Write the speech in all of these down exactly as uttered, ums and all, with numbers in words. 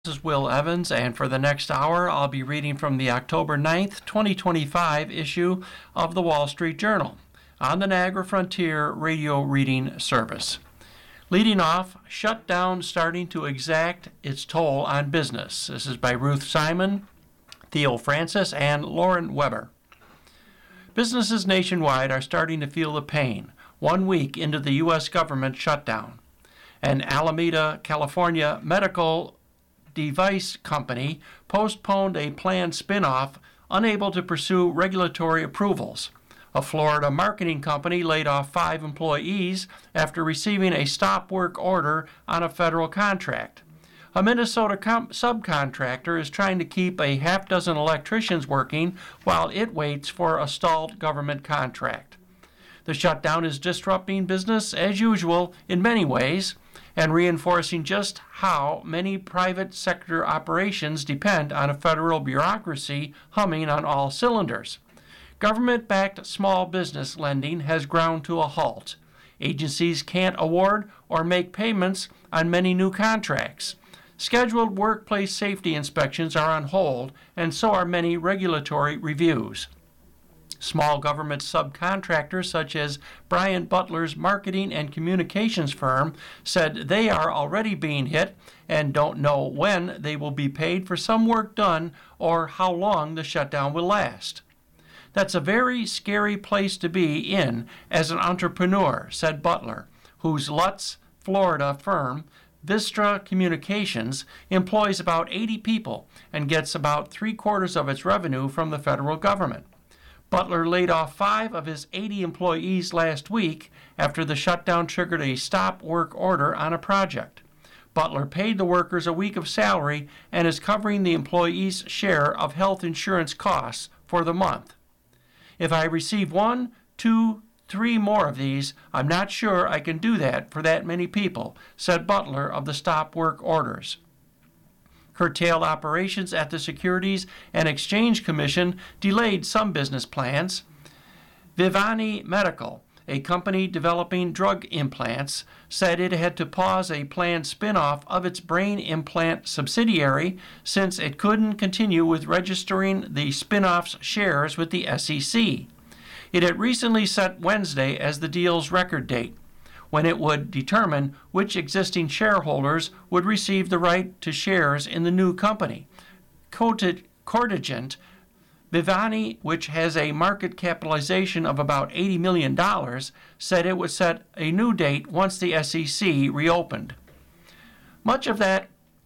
This is Will Evans, and for the next hour, I'll be reading from the October ninth, twenty twenty-five issue of the Wall Street Journal on the Niagara Frontier Radio Reading Service. Leading off, shutdown starting to exact its toll on business. This is by Ruth Simon, Theo Francis, and Lauren Weber. Businesses nationwide are starting to feel the pain one week into the U S government shutdown. An Alameda, California medical device company postponed a planned spin-off, unable to pursue regulatory approvals. A Florida marketing company laid off five employees after receiving a stop work order on a federal contract. A Minnesota com- subcontractor is trying to keep a half dozen electricians working while it waits for a stalled government contract. The shutdown is disrupting business as usual in many ways, and reinforcing just how many private sector operations depend on a federal bureaucracy humming on all cylinders. Government-backed small business lending has ground to a halt. Agencies can't award or make payments on many new contracts. Scheduled workplace safety inspections are on hold, and so are many regulatory reviews. Small government subcontractors such as Brian Butler's marketing and communications firm said they are already being hit and don't know when they will be paid for some work done or how long the shutdown will last. That's a very scary place to be in as an entrepreneur, said Butler, whose Lutz, Florida firm, Vistra Communications, employs about eighty people and gets about three quarters of its revenue from the federal government. Butler laid off five of his eighty employees last week after the shutdown triggered a stop work order on a project. Butler paid the workers a week of salary and is covering the employees' share of health insurance costs for the month. If I receive one, two, three more of these, I'm not sure I can do that for that many people, said Butler of the stop work orders. Curtailed operations at the Securities and Exchange Commission delayed some business plans. Vivani Medical, a company developing drug implants, said it had to pause a planned spin-off of its brain implant subsidiary since it couldn't continue with registering the spin-off's shares with the S E C. It had recently set Wednesday as the deal's record date, when it would determine which existing shareholders would receive the right to shares in the new company. Cortigent, Vivani, which has a market capitalization of about eighty million dollars, said it would set a new date once the S E C reopened. Much of that,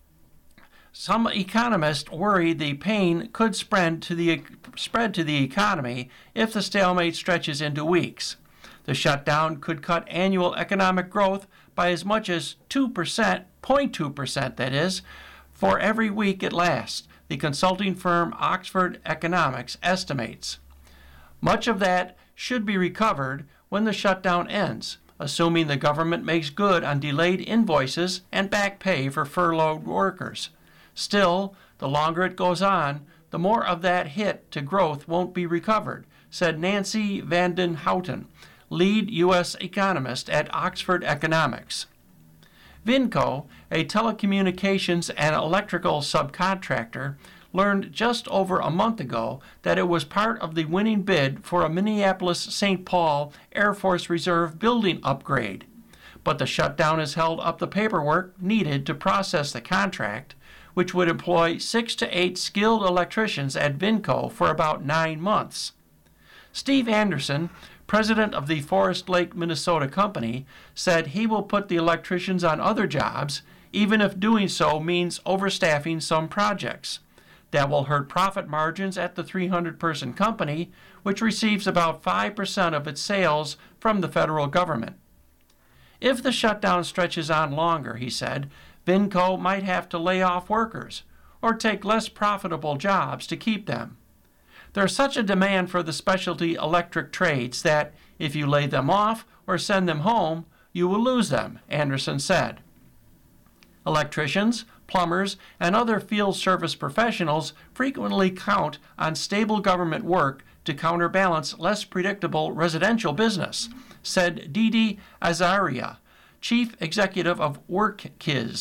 some economists worry the pain could spread to the, spread to the economy if the stalemate stretches into weeks. The shutdown could cut annual economic growth by as much as two percent, zero point two percent that is, for every week it lasts, the consulting firm Oxford Economics estimates. Much of that should be recovered when the shutdown ends, assuming the government makes good on delayed invoices and back pay for furloughed workers. Still, the longer it goes on, the more of that hit to growth won't be recovered, said Nancy Vanden Houten, lead U S economist at Oxford Economics. Vinco, a telecommunications and electrical subcontractor, learned just over a month ago that it was part of the winning bid for a Minneapolis-Saint Paul Air Force Reserve building upgrade. But the shutdown has held up the paperwork needed to process the contract, which would employ six to eight skilled electricians at Vinco for about nine months. Steve Anderson, president of the Forest Lake, Minnesota company, said he will put the electricians on other jobs, even if doing so means overstaffing some projects. That will hurt profit margins at the three hundred person company, which receives about five percent of its sales from the federal government. If the shutdown stretches on longer, he said, Vinco might have to lay off workers or take less profitable jobs to keep them. There's such a demand for the specialty electric trades that if you lay them off or send them home, you will lose them, Anderson said. Electricians, plumbers, and other field service professionals frequently count on stable government work to counterbalance less predictable residential business, said Didi Azaria, chief executive of WorkKiz,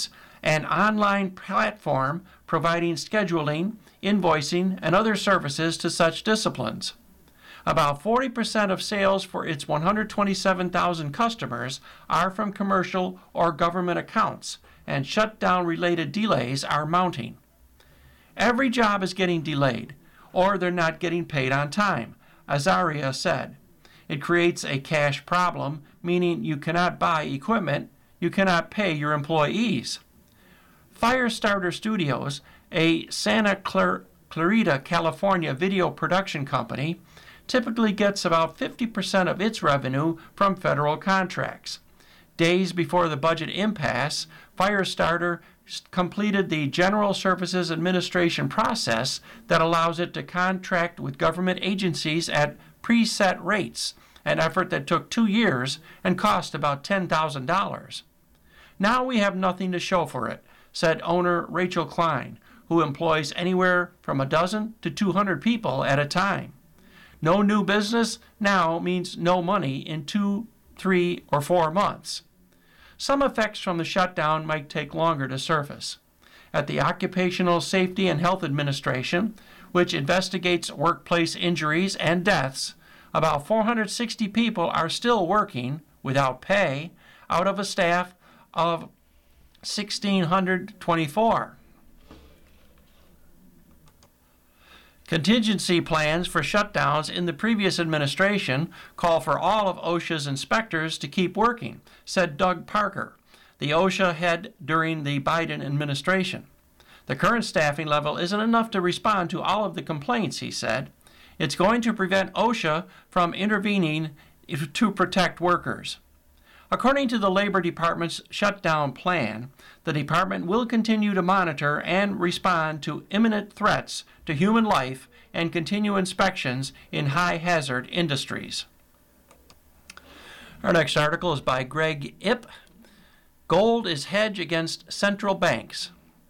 an online platform providing scheduling, invoicing, and other services to such disciplines. About forty percent of sales for its one hundred twenty-seven thousand customers are from commercial or government accounts, and shutdown-related delays are mounting. Every job is getting delayed, or they're not getting paid on time, Azaria said. It creates a cash problem, meaning you cannot buy equipment, you cannot pay your employees. Firestarter Studios, a Santa Clarita, California video production company, typically gets about fifty percent of its revenue from federal contracts. Days before the budget impasse, Firestarter completed the General Services Administration process that allows it to contract with government agencies at preset rates, an effort that took two years and cost about ten thousand dollars. Now we have nothing to show for it, said owner Rachel Klein, who employs anywhere from a dozen to two hundred people at a time. No new business now means no money in two, three, or four months. Some effects from the shutdown might take longer to surface. At the Occupational Safety and Health Administration, which investigates workplace injuries and deaths, about four hundred sixty people are still working without pay out of a staff of one thousand six hundred twenty-four. Contingency plans for shutdowns in the previous administration call for all of OSHA's inspectors to keep working, said Doug Parker, the OSHA head during the Biden administration. The current staffing level isn't enough to respond to all of the complaints, he said. It's going to prevent OSHA from intervening to protect workers. According to the Labor Department's shutdown plan, the department will continue to monitor and respond to imminent threats to human life and continue inspections in high-hazard industries. Our next article is by Greg Ip. Gold is hedge against central banks.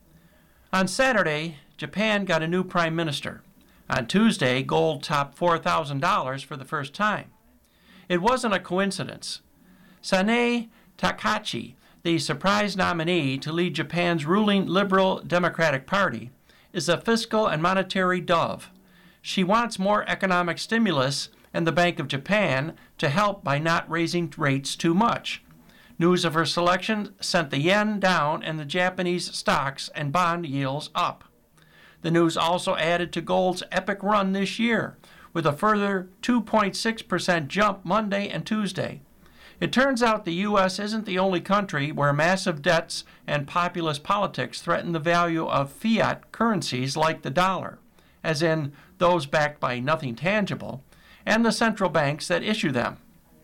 On Saturday, Japan got a new prime minister. On Tuesday, gold topped four thousand dollars for the first time. It wasn't a coincidence. Sanae Takahashi, the surprise nominee to lead Japan's ruling Liberal Democratic Party, is a fiscal and monetary dove. She wants more economic stimulus and the Bank of Japan to help by not raising rates too much. News of her selection sent the yen down and the Japanese stocks and bond yields up. The news also added to gold's epic run this year, with a further two point six percent jump Monday and Tuesday. It turns out the U S isn't the only country where massive debts and populist politics threaten the value of fiat currencies like the dollar, as in those backed by nothing tangible, and the central banks that issue them.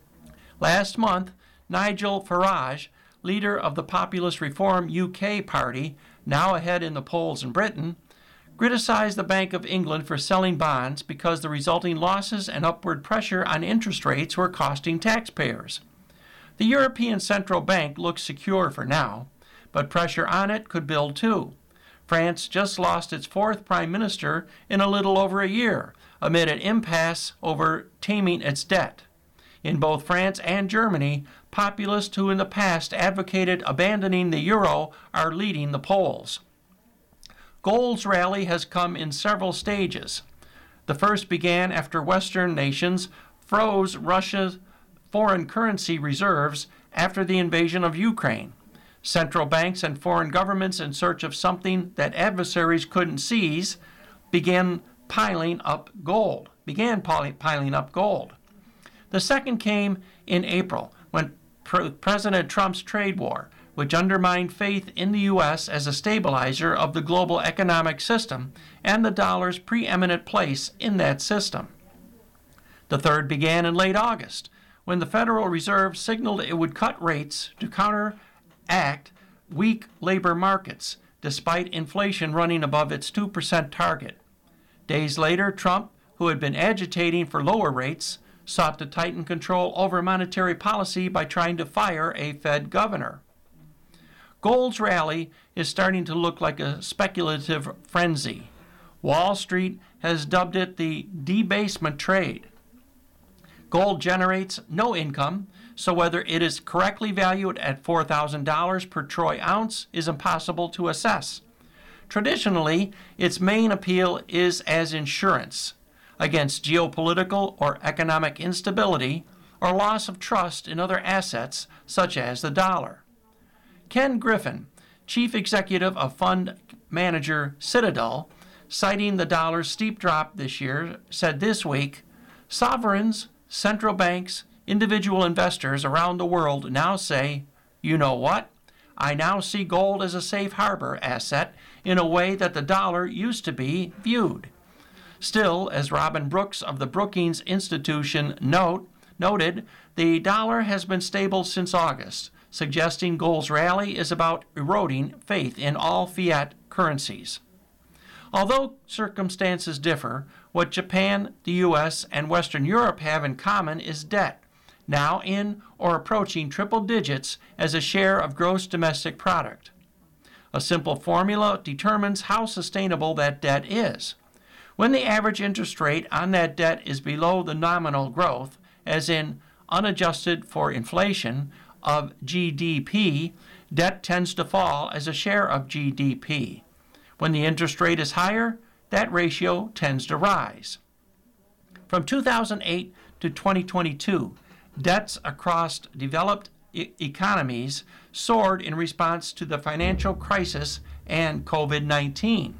Last month, Nigel Farage, leader of the Populist Reform U K party, now ahead in the polls in Britain, criticized the Bank of England for selling bonds because the resulting losses and upward pressure on interest rates were costing taxpayers. The European Central Bank looks secure for now, but pressure on it could build too. France just lost its fourth prime minister in a little over a year, amid an impasse over taming its debt. In both France and Germany, populists who in the past advocated abandoning the euro are leading the polls. Gold's rally has come in several stages. The first began after Western nations froze Russia's foreign currency reserves after the invasion of Ukraine. Central banks and foreign governments, in search of something that adversaries couldn't seize, began piling up gold. Began piling up gold. The second came in April, when Pre- President Trump's trade war, which undermined faith in the U S as a stabilizer of the global economic system and the dollar's preeminent place in that system. The third began in late August, when the Federal Reserve signaled it would cut rates to counteract weak labor markets, despite inflation running above its two percent target. Days later, Trump, who had been agitating for lower rates, sought to tighten control over monetary policy by trying to fire a Fed governor. Gold's rally is starting to look like a speculative frenzy. Wall Street has dubbed it the debasement trade. Gold generates no income, so whether it is correctly valued at four thousand dollars per troy ounce is impossible to assess. Traditionally, its main appeal is as insurance against geopolitical or economic instability or loss of trust in other assets such as the dollar. Ken Griffin, chief executive of fund manager Citadel, citing the dollar's steep drop this year, said this week, "Sovereigns, central banks, individual investors around the world now say, you know what? I now see gold as a safe harbor asset in a way that the dollar used to be viewed." Still, as Robin Brooks of the Brookings Institution note, noted, the dollar has been stable since August, suggesting gold's rally is about eroding faith in all fiat currencies. Although circumstances differ, what Japan, the U S, and Western Europe have in common is debt, now in or approaching triple digits as a share of gross domestic product. A simple formula determines how sustainable that debt is. When the average interest rate on that debt is below the nominal growth, as in unadjusted for inflation, of G D P, debt tends to fall as a share of G D P. When the interest rate is higher, that ratio tends to rise. From two thousand eight to twenty twenty-two, debts across developed e- economies soared in response to the financial crisis and covid nineteen.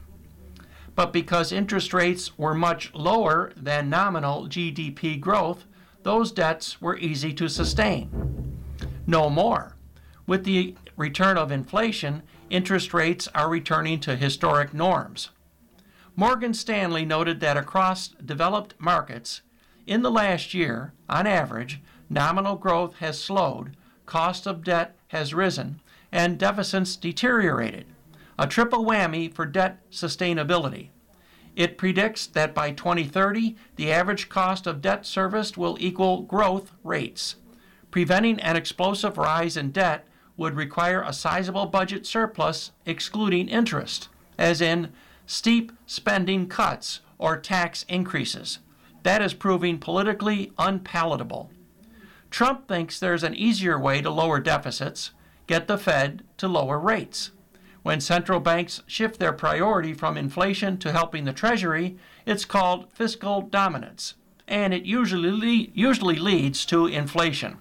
But because interest rates were much lower than nominal G D P growth, those debts were easy to sustain. No more. With the return of inflation, interest rates are returning to historic norms. Morgan Stanley noted that across developed markets, in the last year, on average, nominal growth has slowed, cost of debt has risen, and deficits deteriorated, a triple whammy for debt sustainability. It predicts that by twenty thirty, the average cost of debt serviced will equal growth rates. Preventing an explosive rise in debt would require a sizable budget surplus excluding interest, as in steep spending cuts or tax increases. That is proving politically unpalatable. Trump thinks there's an easier way to lower deficits, get the Fed to lower rates. When central banks shift their priority from inflation to helping the Treasury, it's called fiscal dominance, and it usually le- usually leads to inflation.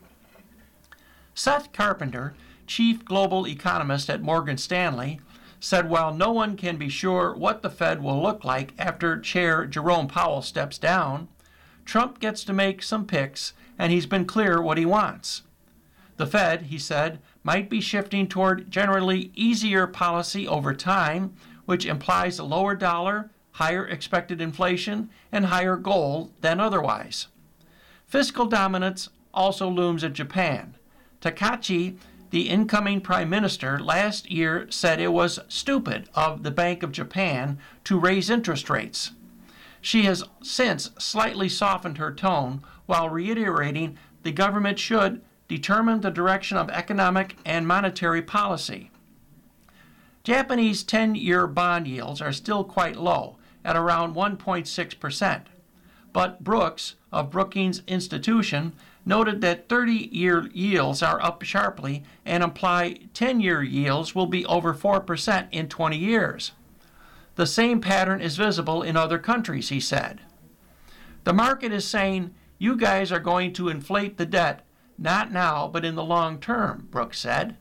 Seth Carpenter, chief global economist at Morgan Stanley, said while no one can be sure what the Fed will look like after Chair Jerome Powell steps down, Trump gets to make some picks, and he's been clear what he wants. The Fed, he said, might be shifting toward generally easier policy over time, which implies a lower dollar, higher expected inflation, and higher gold than otherwise. Fiscal dominance also looms in Japan. Takachi, the incoming prime minister, last year said it was stupid of the Bank of Japan to raise interest rates. She has since slightly softened her tone while reiterating the government should determine the direction of economic and monetary policy. Japanese ten-year bond yields are still quite low, at around one point six percent. But Brooks of Brookings Institution noted that thirty-year yields are up sharply and imply ten-year yields will be over four percent in twenty years. The same pattern is visible in other countries, he said. The market is saying, you guys are going to inflate the debt, not now, but in the long term, Brooks said.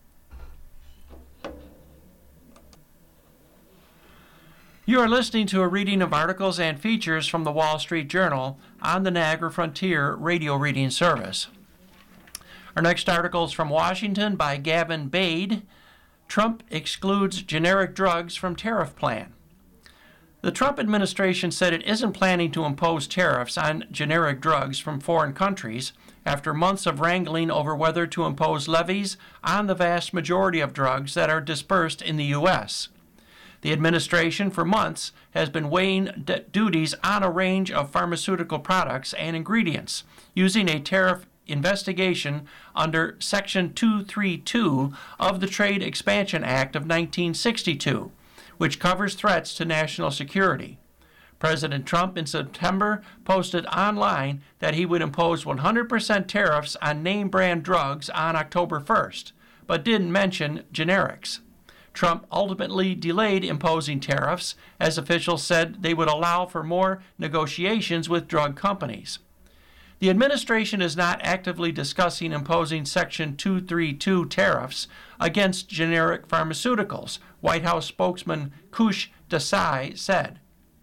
You are listening to a reading of articles and features from the Wall Street Journal on the Niagara Frontier radio reading service. Our next article is from Washington by Gavin Bade. Trump excludes generic drugs from tariff plan. The Trump administration said it isn't planning to impose tariffs on generic drugs from foreign countries after months of wrangling over whether to impose levies on the vast majority of drugs that are dispersed in the U S. The administration for months has been weighing d- duties on a range of pharmaceutical products and ingredients using a tariff investigation under Section two thirty-two of the Trade Expansion Act of nineteen sixty-two, which covers threats to national security. President Trump in September posted online that he would impose one hundred percent tariffs on name-brand drugs on October first, but didn't mention generics. Trump ultimately delayed imposing tariffs, as officials said they would allow for more negotiations with drug companies. The administration is not actively discussing imposing Section two thirty-two tariffs against generic pharmaceuticals, White House spokesman Kush Desai said.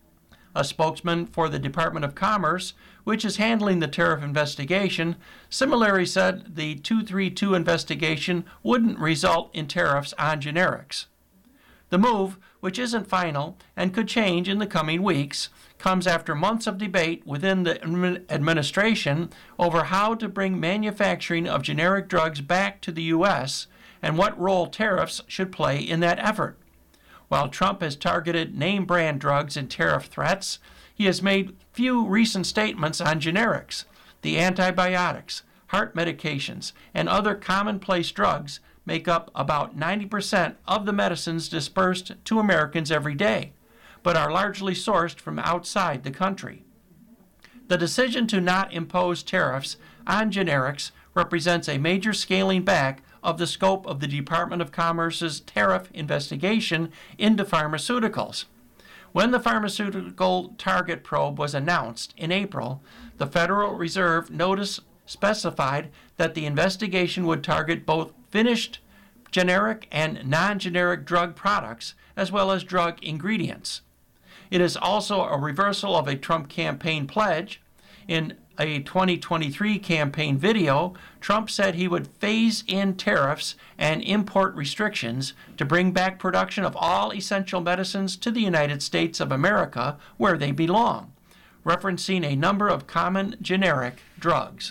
A spokesman for the Department of Commerce, which is handling the tariff investigation, similarly said the two thirty-two investigation wouldn't result in tariffs on generics. The move, which isn't final and could change in the coming weeks, comes after months of debate within the administration over how to bring manufacturing of generic drugs back to the U S and what role tariffs should play in that effort. While Trump has targeted name-brand drugs in tariff threats, he has made few recent statements on generics, the antibiotics, heart medications, and other commonplace drugs make up about ninety percent of the medicines dispersed to Americans every day, but are largely sourced from outside the country. The decision to not impose tariffs on generics represents a major scaling back of the scope of the Department of Commerce's tariff investigation into pharmaceuticals. When the pharmaceutical target probe was announced in April, the Federal Reserve notice specified that the investigation would target both finished generic and non-generic drug products, as well as drug ingredients. It is also a reversal of a Trump campaign pledge. In a twenty twenty-three campaign video, Trump said he would phase in tariffs and import restrictions to bring back production of all essential medicines to the United States of America, where they belong, referencing a number of common generic drugs.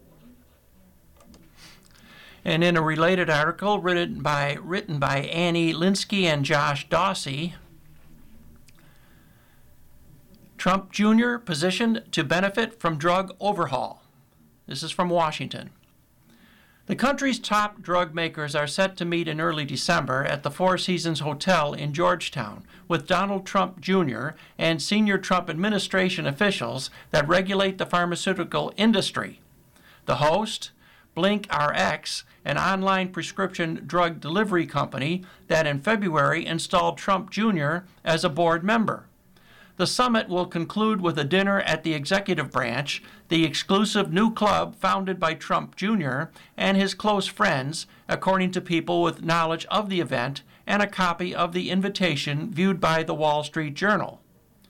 And in a related article written by, written by Annie Linsky and Josh Dawsey, Trump Junior positioned to benefit from drug overhaul. This is from Washington. The country's top drug makers are set to meet in early December at the Four Seasons Hotel in Georgetown with Donald Trump Junior and senior Trump administration officials that regulate the pharmaceutical industry. The host, BlinkRx, an online prescription drug delivery company that in February installed Trump Junior as a board member. The summit will conclude with a dinner at the executive branch, the exclusive new club founded by Trump Junior and his close friends, according to people with knowledge of the event, and a copy of the invitation viewed by the Wall Street Journal.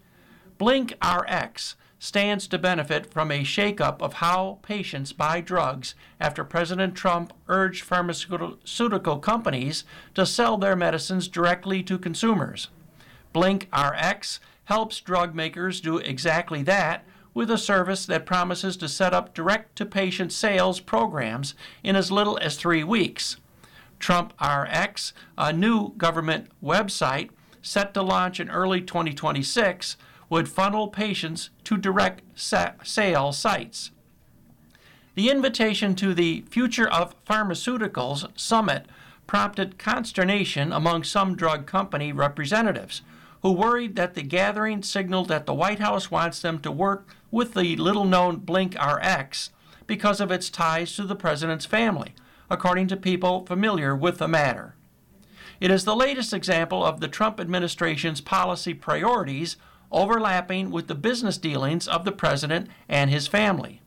BlinkRx stands to benefit from a shakeup of how patients buy drugs after President Trump urged pharmaceutical companies to sell their medicines directly to consumers. BlinkRx helps drug makers do exactly that with a service that promises to set up direct-to-patient sales programs in as little as three weeks. TrumpRx, a new government website set to launch in early twenty twenty-six, would funnel patients to direct sa- sale sites. The invitation to the Future of Pharmaceuticals Summit prompted consternation among some drug company representatives, who worried that the gathering signaled that the White House wants them to work with the little-known BlinkRx because of its ties to the president's family, according to people familiar with the matter. It is the latest example of the Trump administration's policy priorities overlapping with the business dealings of the president and his family.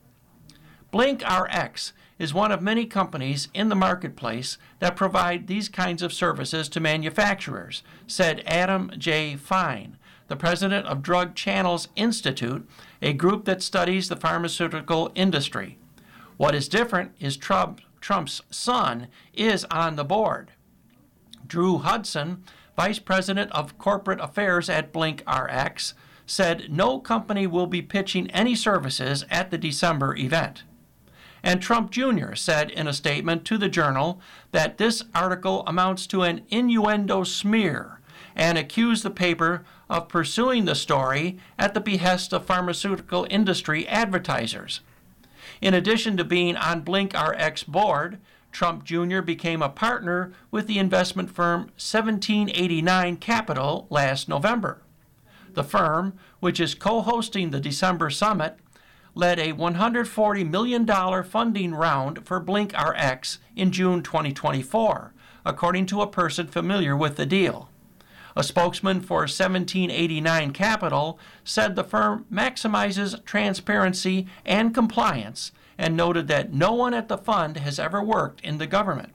BlinkRx is one of many companies in the marketplace that provide these kinds of services to manufacturers, said Adam J. Fine, the president of Drug Channels Institute, a group that studies the pharmaceutical industry. What is different is Trump, Trump's son is on the board. Drew Hudson, vice president of corporate affairs at BlinkRx, said no company will be pitching any services at the December event. And Trump Junior said in a statement to the Journal that this article amounts to an innuendo smear and accused the paper of pursuing the story at the behest of pharmaceutical industry advertisers. In addition to being on BlinkRx board, Trump Junior became a partner with the investment firm seventeen eighty-nine Capital last November. The firm, which is co-hosting the December summit, led a one hundred forty million dollars funding round for BlinkRx in June twenty twenty-four, according to a person familiar with the deal. A spokesman for seventeen eighty-nine Capital said the firm maximizes transparency and compliance and noted that no one at the fund has ever worked in the government.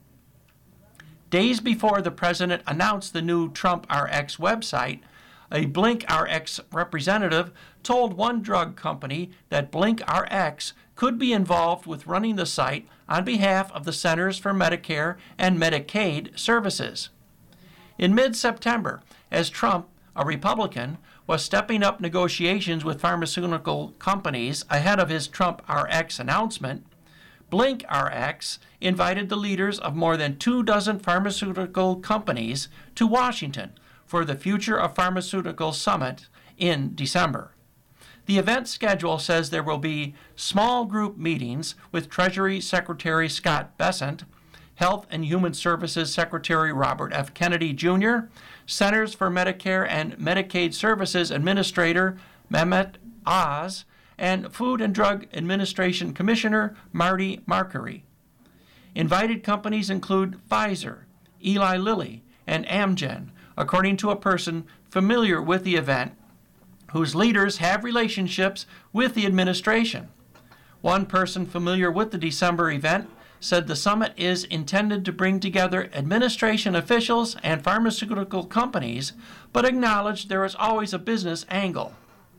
Days before the president announced the new TrumpRx website, a BlinkRx representative told one drug company that BlinkRx could be involved with running the site on behalf of the Centers for Medicare and Medicaid Services. In mid-September, as Trump, a Republican, was stepping up negotiations with pharmaceutical companies ahead of his TrumpRx announcement, BlinkRx invited the leaders of more than two dozen pharmaceutical companies to Washington for the Future of Pharmaceutical Summit in December. The event schedule says there will be small group meetings with Treasury Secretary Scott Bessent, Health and Human Services Secretary Robert F. Kennedy Junior, Centers for Medicare and Medicaid Services Administrator Mehmet Oz, and Food and Drug Administration Commissioner Marty Makary. Invited companies include Pfizer, Eli Lilly, and Amgen, according to a person familiar with the event whose leaders have relationships with the administration. One person familiar with the December event said the summit is intended to bring together administration officials and pharmaceutical companies, but acknowledged there is always a business angle.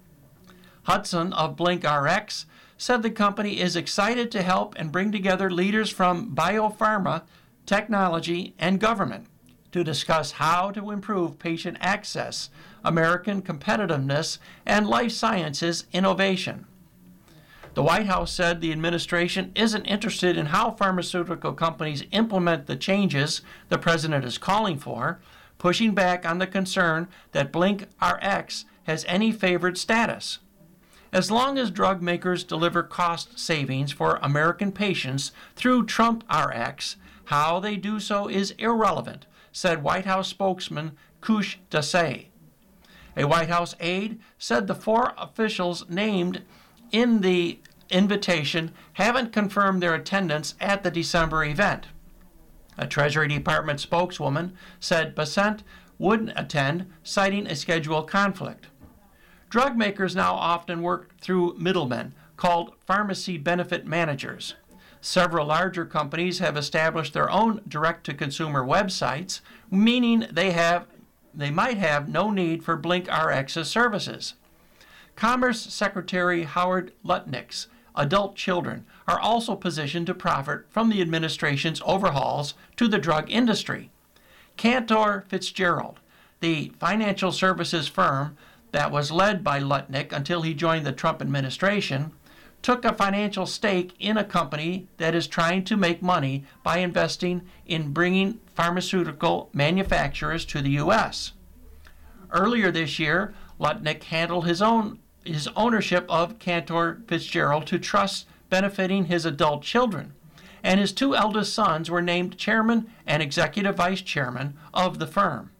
Hudson of BlinkRx said the company is excited to help and bring together leaders from biopharma, technology, and government to discuss how to improve patient access, American competitiveness, and life sciences innovation. The White House said the administration isn't interested in how pharmaceutical companies implement the changes the president is calling for, pushing back on the concern that BlinkRx has any favored status. As long as drug makers deliver cost savings for American patients through TrumpRx, how they do so is irrelevant, said White House spokesman Kush Desai. A White House aide said the four officials named in the invitation haven't confirmed their attendance at the December event. A Treasury Department spokeswoman said Bessent wouldn't attend, citing a schedule conflict. Drug makers now often work through middlemen called pharmacy benefit managers. Several larger companies have established their own direct-to-consumer websites, meaning they have they might have no need for BlinkRx's services. Commerce Secretary Howard Lutnick's adult children are also positioned to profit from the administration's overhauls to the drug industry. Cantor Fitzgerald, the financial services firm that was led by Lutnick until he joined the Trump administration, took a financial stake in a company that is trying to make money by investing in bringing pharmaceutical manufacturers to the U S. Earlier this year, Lutnick handled his own his ownership of Cantor Fitzgerald to trusts benefiting his adult children, and his two eldest sons were named chairman and executive vice chairman of the firm.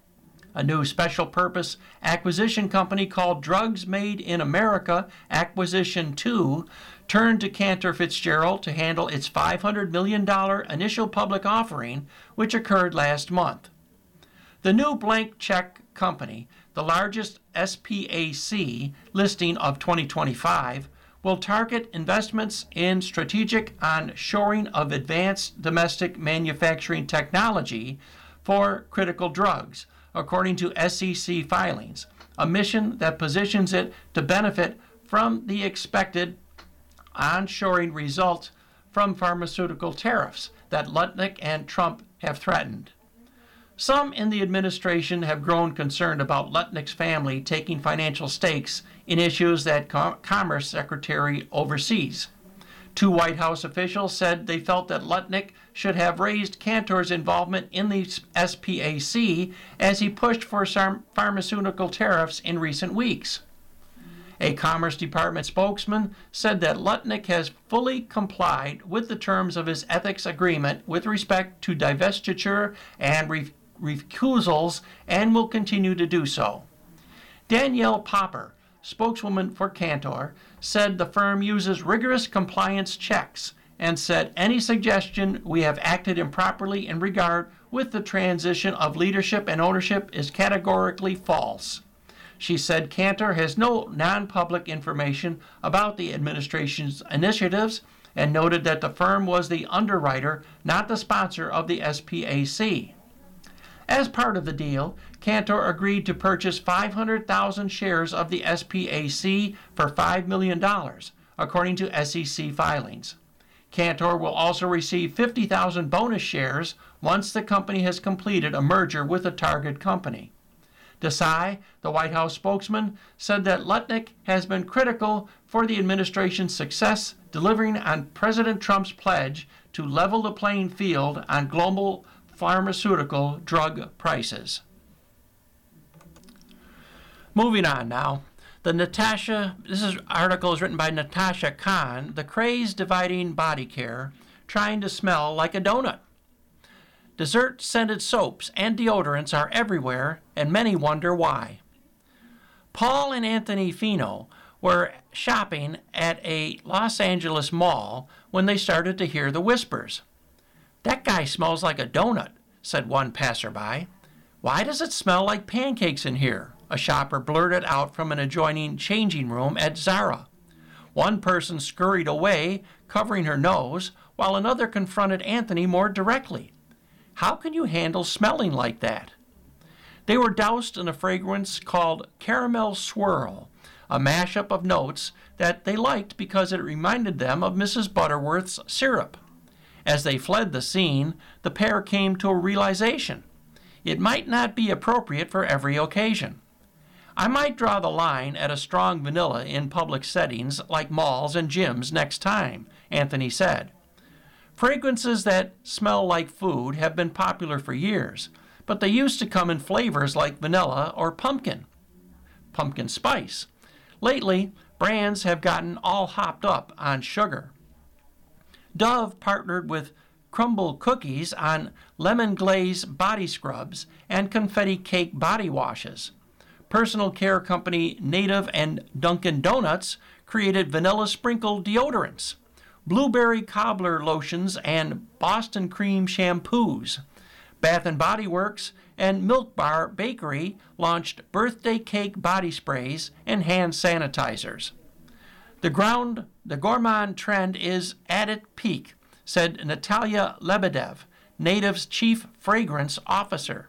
A new special purpose acquisition company called Drugs Made in America Acquisition two turned to Cantor Fitzgerald to handle its five hundred million dollars initial public offering, which occurred last month. The new blank check company, the largest S P A C listing of twenty twenty-five, will target investments in strategic onshoring of advanced domestic manufacturing technology for critical drugs, according to S E C filings, a mission that positions it to benefit from the expected onshoring results from pharmaceutical tariffs that Lutnick and Trump have threatened. Some in the administration have grown concerned about Lutnick's family taking financial stakes in issues that Com- Commerce Secretary oversees. Two White House officials said they felt that Lutnick should have raised Cantor's involvement in the S P A C as he pushed for some pharmaceutical tariffs in recent weeks. A Commerce Department spokesman said that Lutnick has fully complied with the terms of his ethics agreement with respect to divestiture and re- recusals and will continue to do so. Danielle Popper, spokeswoman for Cantor, said the firm uses rigorous compliance checks and said any suggestion we have acted improperly in regard with the transition of leadership and ownership is categorically false. She said Cantor has no non-public information about the administration's initiatives and noted that the firm was the underwriter, not the sponsor of the S P A C. As part of the deal, Cantor agreed to purchase five hundred thousand shares of the S P A C for five million dollars, according to S E C filings. Cantor will also receive fifty thousand bonus shares once the company has completed a merger with a target company. Desai, the White House spokesman, said that Lutnick has been critical for the administration's success delivering on President Trump's pledge to level the playing field on global pharmaceutical drug prices. Moving on now. The Natasha, this is, article is written by Natasha Khan, The Craze Dividing Body Care, Trying to Smell Like a Donut. Dessert-scented soaps and deodorants are everywhere, and many wonder why. Paul and Anthony Fino were shopping at a Los Angeles mall when they started to hear the whispers. "That guy smells like a donut," said one passerby. "Why does it smell like pancakes in here?" a shopper blurted out from an adjoining changing room at Zara. One person scurried away, covering her nose, while another confronted Anthony more directly. "How can you handle smelling like that?" They were doused in a fragrance called Caramel Swirl, a mashup of notes that they liked because it reminded them of Missus Butterworth's syrup. As they fled the scene, the pair came to a realization. It might not be appropriate for every occasion. "I might draw the line at a strong vanilla in public settings like malls and gyms next time," Anthony said. Fragrances that smell like food have been popular for years, but they used to come in flavors like vanilla or pumpkin, pumpkin spice. Lately, brands have gotten all hopped up on sugar. Dove partnered with Crumble Cookies on lemon glaze body scrubs and confetti cake body washes. Personal care company Native and Dunkin' Donuts created vanilla sprinkle deodorants, blueberry cobbler lotions, and Boston cream shampoos. Bath and Body Works and Milk Bar Bakery launched birthday cake body sprays and hand sanitizers. The ground, the gourmand trend is at its peak, said Natalia Lebedev, Native's chief fragrance officer.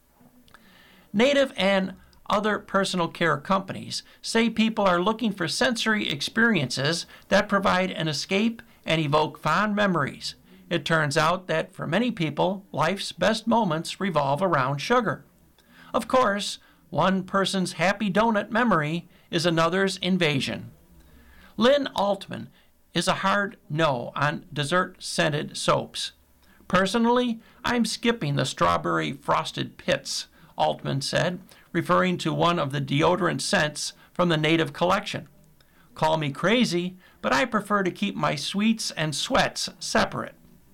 Native and other personal care companies say people are looking for sensory experiences that provide an escape and evoke fond memories. It turns out that for many people, life's best moments revolve around sugar. Of course, one person's happy donut memory is another's invasion. Lynn Altman is a hard no on dessert-scented soaps. "Personally, I'm skipping the strawberry frosted pits," Altman said, referring to one of the deodorant scents from the Native collection. "Call me crazy, but I prefer to keep my sweets and sweats separate."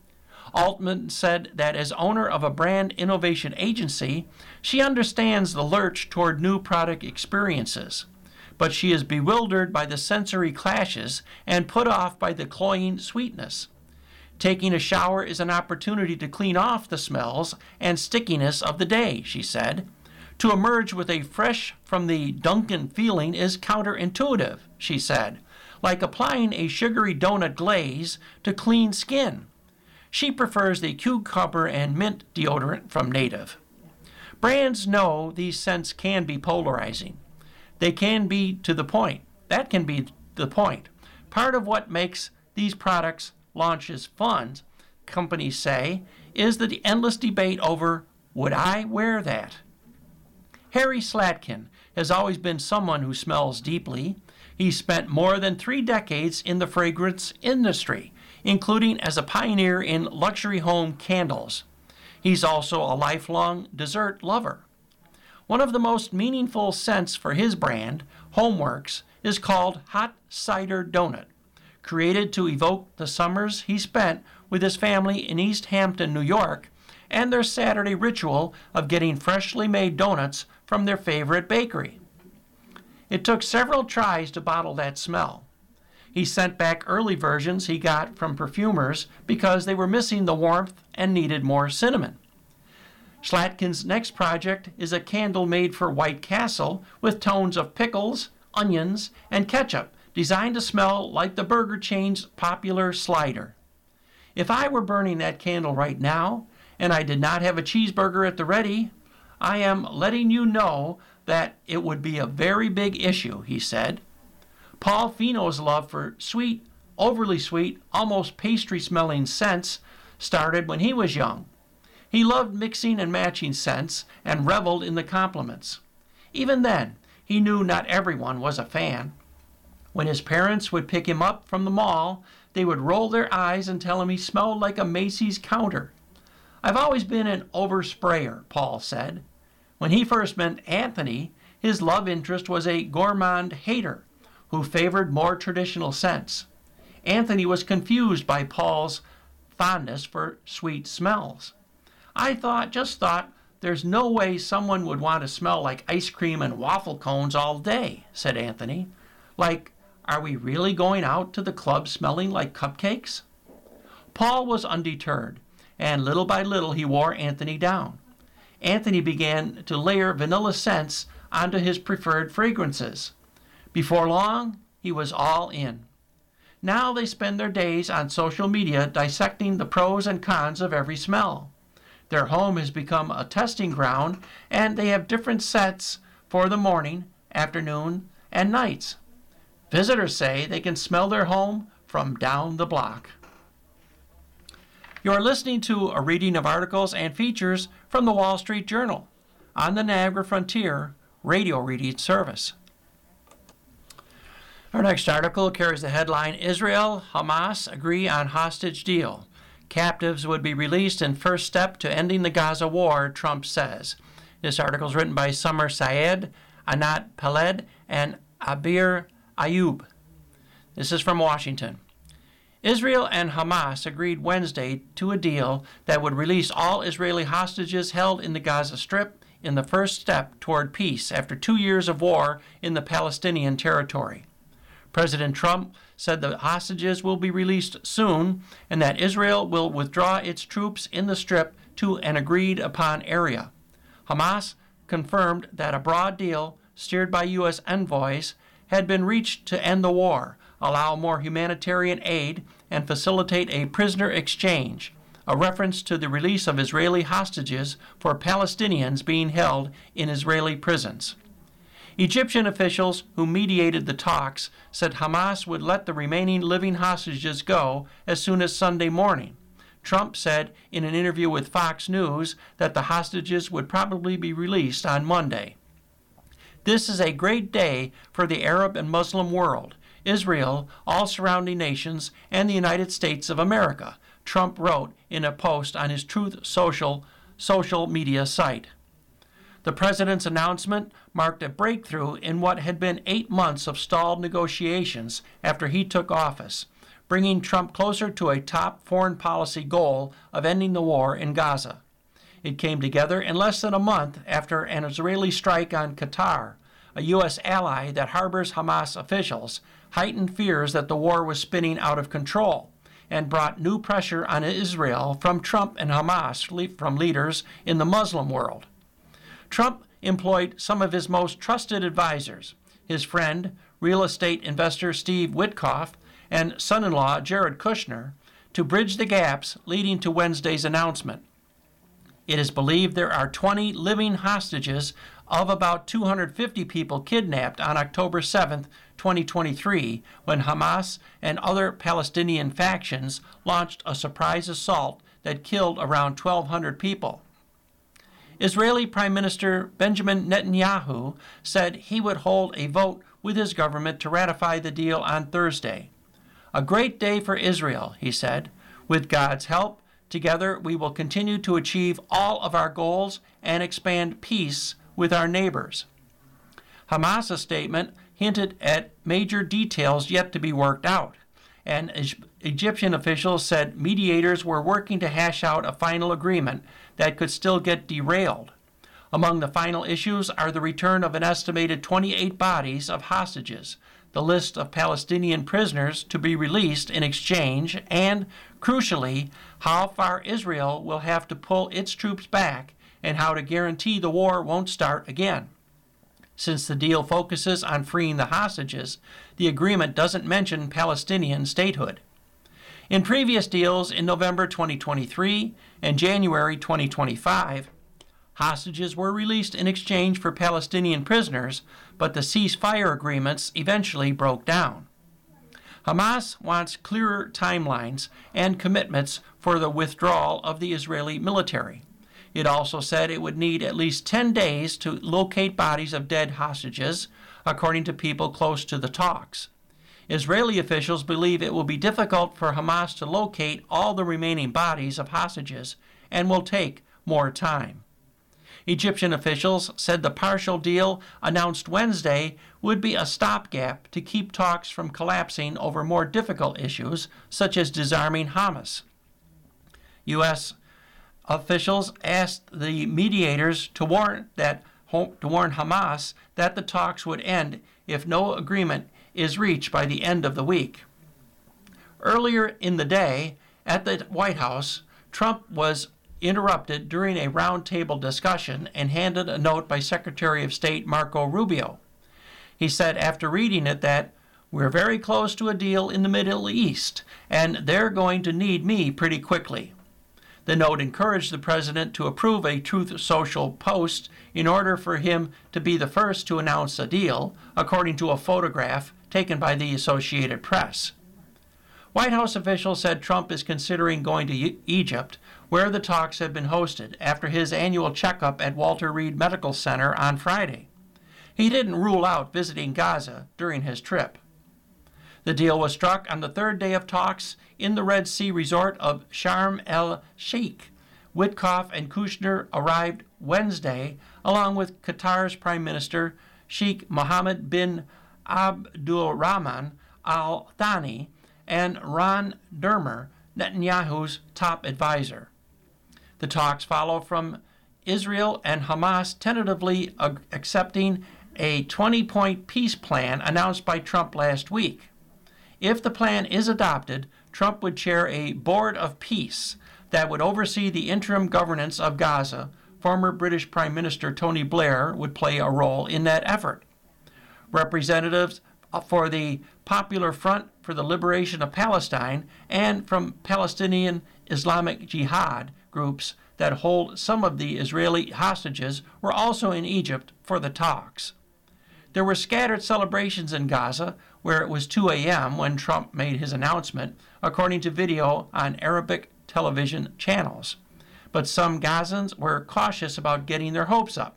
Altman said that as owner of a brand innovation agency, she understands the lurch toward new product experiences, but she is bewildered by the sensory clashes and put off by the cloying sweetness. "Taking a shower is an opportunity to clean off the smells and stickiness of the day," she said. "To emerge with a fresh from the Dunkin' feeling is counterintuitive," she said, "like applying a sugary donut glaze to clean skin." She prefers the cucumber and mint deodorant from Native. Brands know these scents can be polarizing. They can be to the point. That can be the point. Part of what makes these products launches fun, companies say, is the endless debate over, would I wear that? Harry Slatkin has always been someone who smells deeply. He spent more than three decades in the fragrance industry, including as a pioneer in luxury home candles. He's also a lifelong dessert lover. One of the most meaningful scents for his brand, Homeworks, is called Hot Cider Donut, created to evoke the summers he spent with his family in East Hampton, New York, and their Saturday ritual of getting freshly made donuts from their favorite bakery. It took several tries to bottle that smell. He sent back early versions he got from perfumers because they were missing the warmth and needed more cinnamon. Slatkin's next project is a candle made for White Castle with tones of pickles, onions, and ketchup, designed to smell like the burger chain's popular slider. If I were burning that candle right now, and I did not have a cheeseburger at the ready, I am letting you know that it would be a very big issue, he said. Paul Fino's love for sweet, overly sweet, almost pastry-smelling scents started when he was young. He loved mixing and matching scents and reveled in the compliments. Even then, he knew not everyone was a fan. When his parents would pick him up from the mall, they would roll their eyes and tell him he smelled like a Macy's counter. I've always been an oversprayer, Paul said. When he first met Anthony, his love interest was a gourmand hater who favored more traditional scents. Anthony was confused by Paul's fondness for sweet smells. I thought, just thought, there's no way someone would want to smell like ice cream and waffle cones all day, said Anthony. Like, are we really going out to the club smelling like cupcakes? Paul was undeterred, and little by little he wore Anthony down. Anthony began to layer vanilla scents onto his preferred fragrances. Before long, he was all in. Now they spend their days on social media dissecting the pros and cons of every smell. Their home has become a testing ground, and they have different sets for the morning, afternoon, and nights. Visitors say they can smell their home from down the block. You're listening to a reading of articles and features from the Wall Street Journal on the Niagara Frontier radio reading service. Our next article carries the headline, Israel, Hamas agree on hostage deal. Captives would be released in first step to ending the Gaza war, Trump says. This article is written by Summer Syed, Anat Peled, and Abir Ayub. This is from Washington. Israel and Hamas agreed Wednesday to a deal that would release all Israeli hostages held in the Gaza Strip in the first step toward peace after two years of war in the Palestinian territory. President Trump said the hostages will be released soon and that Israel will withdraw its troops in the Strip to an agreed-upon area. Hamas confirmed that a broad deal, steered by U S envoys, had been reached to end the war, allow more humanitarian aid, and facilitate a prisoner exchange, a reference to the release of Israeli hostages for Palestinians being held in Israeli prisons. Egyptian officials who mediated the talks said Hamas would let the remaining living hostages go as soon as Sunday morning. Trump said in an interview with Fox News that the hostages would probably be released on Monday. This is a great day for the Arab and Muslim world, Israel, all surrounding nations, and the United States of America, Trump wrote in a post on his Truth Social social media site. The president's announcement marked a breakthrough in what had been eight months of stalled negotiations after he took office, bringing Trump closer to a top foreign policy goal of ending the war in Gaza. It came together in less than a month after an Israeli strike on Qatar, a U S ally that harbors Hamas officials, heightened fears that the war was spinning out of control and brought new pressure on Israel from Trump and Hamas, from leaders in the Muslim world. Trump employed some of his most trusted advisors, his friend, real estate investor Steve Witkoff, and son-in-law Jared Kushner, to bridge the gaps leading to Wednesday's announcement. It is believed there are twenty living hostages of about two hundred fifty people kidnapped on October seventh, twenty twenty-three, when Hamas and other Palestinian factions launched a surprise assault that killed around twelve hundred people. Israeli Prime Minister Benjamin Netanyahu said he would hold a vote with his government to ratify the deal on Thursday. A great day for Israel, he said. With God's help, together we will continue to achieve all of our goals and expand peace with our neighbors. Hamas' statement hinted at major details yet to be worked out, and Egyptian officials said mediators were working to hash out a final agreement that could still get derailed. Among the final issues are the return of an estimated twenty-eight bodies of hostages, the list of Palestinian prisoners to be released in exchange, and, crucially, how far Israel will have to pull its troops back and how to guarantee the war won't start again. Since the deal focuses on freeing the hostages, the agreement doesn't mention Palestinian statehood. In previous deals in November twenty twenty-three and January twenty twenty-five, hostages were released in exchange for Palestinian prisoners, but the ceasefire agreements eventually broke down. Hamas wants clearer timelines and commitments for the withdrawal of the Israeli military. It also said it would need at least ten days to locate bodies of dead hostages, according to people close to the talks. Israeli officials believe it will be difficult for Hamas to locate all the remaining bodies of hostages and will take more time. Egyptian officials said the partial deal announced Wednesday would be a stopgap to keep talks from collapsing over more difficult issues, such as disarming Hamas. U S officials asked the mediators to warn that to warn Hamas that the talks would end if no agreement is reached by the end of the week. Earlier in the day, at the White House, Trump was interrupted during a roundtable discussion and handed a note by Secretary of State Marco Rubio. He said after reading it that, "We're very close to a deal in the Middle East, and they're going to need me pretty quickly." The note encouraged the president to approve a Truth Social post in order for him to be the first to announce a deal, according to a photograph taken by the Associated Press. White House officials said Trump is considering going to e- Egypt, where the talks have been hosted, after his annual checkup at Walter Reed Medical Center on Friday. He didn't rule out visiting Gaza during his trip. The deal was struck on the third day of talks in the Red Sea resort of Sharm el-Sheikh. Witkoff and Kushner arrived Wednesday, along with Qatar's Prime Minister Sheikh Mohammed bin Abdulrahman Al Thani and Ron Dermer, Netanyahu's top advisor. The talks follow from Israel and Hamas tentatively ag- accepting a twenty-point peace plan announced by Trump last week. If the plan is adopted, Trump would chair a board of peace that would oversee the interim governance of Gaza. Former British Prime Minister Tony Blair would play a role in that effort. Representatives for the Popular Front for the Liberation of Palestine and from Palestinian Islamic Jihad groups that hold some of the Israeli hostages were also in Egypt for the talks. There were scattered celebrations in Gaza, where it was two a.m. when Trump made his announcement, according to video on Arabic television channels. But some Gazans were cautious about getting their hopes up.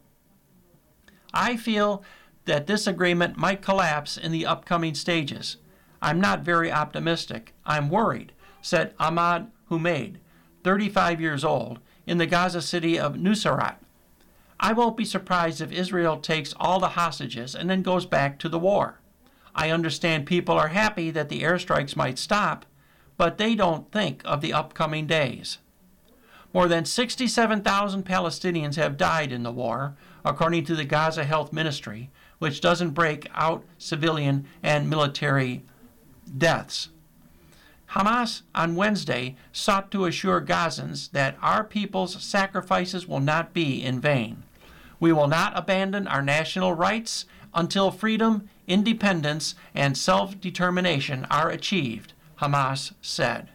"I feel that this agreement might collapse in the upcoming stages. I'm not very optimistic. I'm worried," said Ahmad Humaid, thirty-five years old, in the Gaza city of Nuseirat. "I won't be surprised if Israel takes all the hostages and then goes back to the war. I understand people are happy that the airstrikes might stop, but they don't think of the upcoming days." More than sixty-seven thousand Palestinians have died in the war, according to the Gaza Health Ministry, which doesn't break out civilian and military deaths. Hamas on Wednesday sought to assure Gazans that our people's sacrifices will not be in vain. "We will not abandon our national rights until freedom, independence, and self-determination are achieved," Hamas said.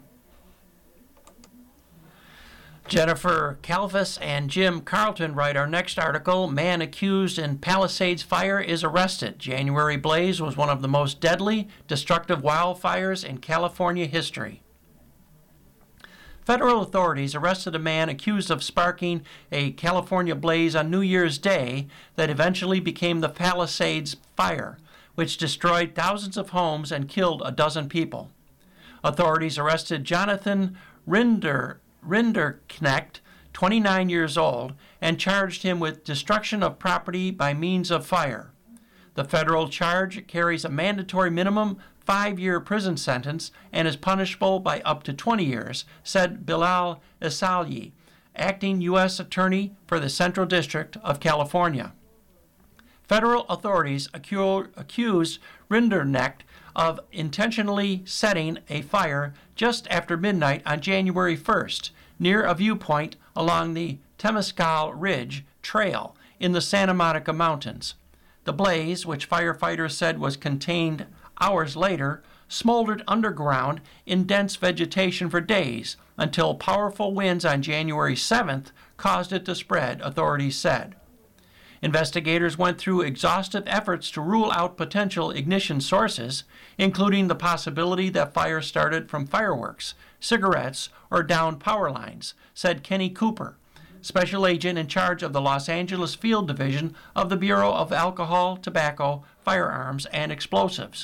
Jennifer Calvis and Jim Carlton write our next article, "Man Accused in Palisades Fire is Arrested. January Blaze was one of the most deadly, destructive wildfires in California history." Federal authorities arrested a man accused of sparking a California blaze on New Year's Day that eventually became the Palisades Fire, which destroyed thousands of homes and killed a dozen people. Authorities arrested Jonathan Rinder Rinderknecht, twenty-nine years old, and charged him with destruction of property by means of fire. The federal charge carries a mandatory minimum five-year prison sentence and is punishable by up to twenty years, said Bilal Isali, acting U S Attorney for the Central District of California. Federal authorities accu- accused Rinderknecht of intentionally setting a fire just after midnight on January first near a viewpoint along the Temescal Ridge Trail in the Santa Monica Mountains. The blaze, which firefighters said was contained hours later, smoldered underground in dense vegetation for days until powerful winds on January seventh caused it to spread, authorities said. Investigators went through exhaustive efforts to rule out potential ignition sources, including the possibility that fire started from fireworks, cigarettes, or downed power lines, said Kenny Cooper, special agent in charge of the Los Angeles Field Division of the Bureau of Alcohol, Tobacco, Firearms, and Explosives.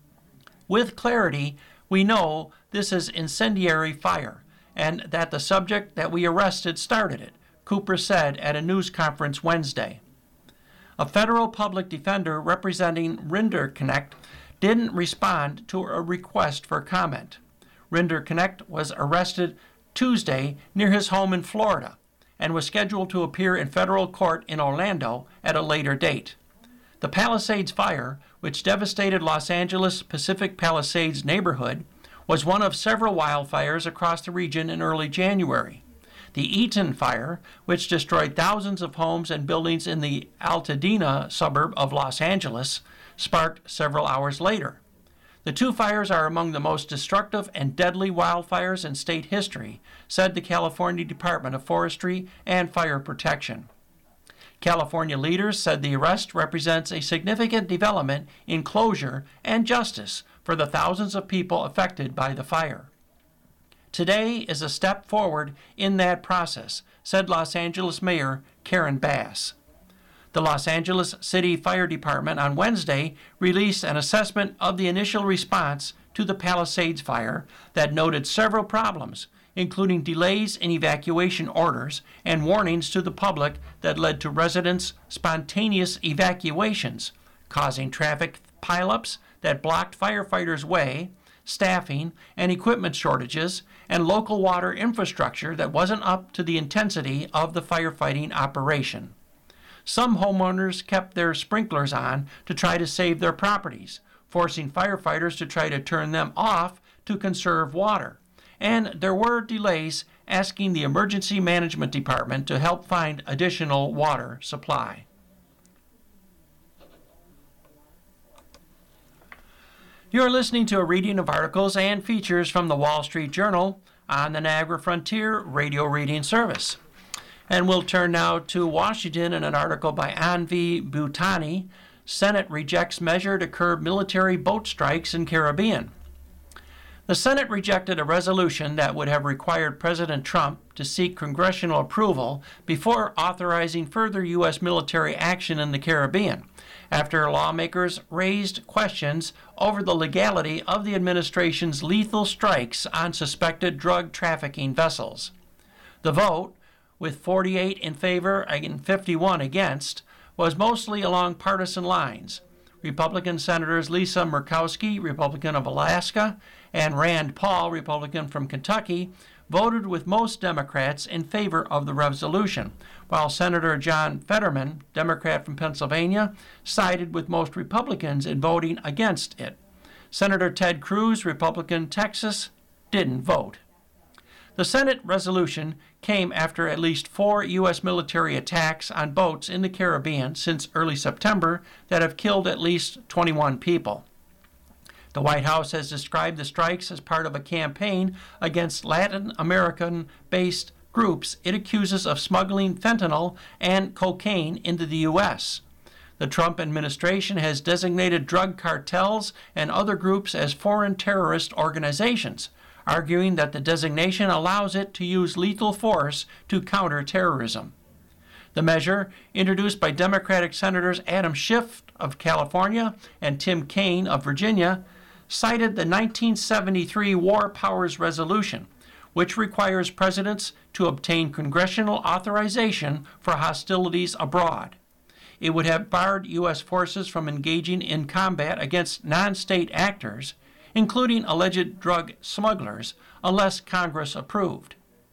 With clarity, we know this is incendiary fire and that the subject that we arrested started it, Cooper said at a news conference Wednesday. A federal public defender representing Rinderknecht didn't respond to a request for comment. Rinderknecht was arrested Tuesday near his home in Florida and was scheduled to appear in federal court in Orlando at a later date. The Palisades fire, which devastated Los Angeles' Pacific Palisades neighborhood, was one of several wildfires across the region in early January. The Eaton fire, which destroyed thousands of homes and buildings in the Altadena suburb of Los Angeles, sparked several hours later. The two fires are among the most destructive and deadly wildfires in state history, said the California Department of Forestry and Fire Protection. California leaders said the arrest represents a significant development in closure and justice for the thousands of people affected by the fire. Today is a step forward in that process, said Los Angeles Mayor Karen Bass. The Los Angeles City Fire Department on Wednesday released an assessment of the initial response to the Palisades fire that noted several problems, including delays in evacuation orders and warnings to the public that led to residents' spontaneous evacuations, causing traffic pileups that blocked firefighters' way, staffing and equipment shortages, and local water infrastructure that wasn't up to the intensity of the firefighting operation. Some homeowners kept their sprinklers on to try to save their properties, forcing firefighters to try to turn them off to conserve water. And there were delays asking the Emergency Management Department to help find additional water supply. You're listening to a reading of articles and features from the Wall Street Journal on the Niagara Frontier Radio Reading Service. And we'll turn now to Washington in an article by Anvi Bhutani, Senate Rejects Measure to Curb Military Boat Strikes in Caribbean. The Senate rejected a resolution that would have required President Trump to seek congressional approval before authorizing further U S military action in the Caribbean, after lawmakers raised questions over the legality of the administration's lethal strikes on suspected drug trafficking vessels. The vote, with forty-eight in favor and fifty-one against, was mostly along partisan lines. Republican Senators Lisa Murkowski, Republican of Alaska, and Rand Paul, Republican from Kentucky, voted with most Democrats in favor of the resolution, while Senator John Fetterman, Democrat from Pennsylvania, sided with most Republicans in voting against it. Senator Ted Cruz, Republican Texas, didn't vote. The Senate resolution came after at least four U S military attacks on boats in the Caribbean since early September that have killed at least twenty-one people. The White House has described the strikes as part of a campaign against Latin American-based groups it accuses of smuggling fentanyl and cocaine into the U S. The Trump administration has designated drug cartels and other groups as foreign terrorist organizations, arguing that the designation allows it to use lethal force to counter terrorism. The measure, introduced by Democratic Senators Adam Schiff of California and Tim Kaine of Virginia, cited the nineteen seventy-three War Powers Resolution, which requires presidents to obtain congressional authorization for hostilities abroad. It would have barred U S forces from engaging in combat against non-state actors, including alleged drug smugglers, unless Congress approved.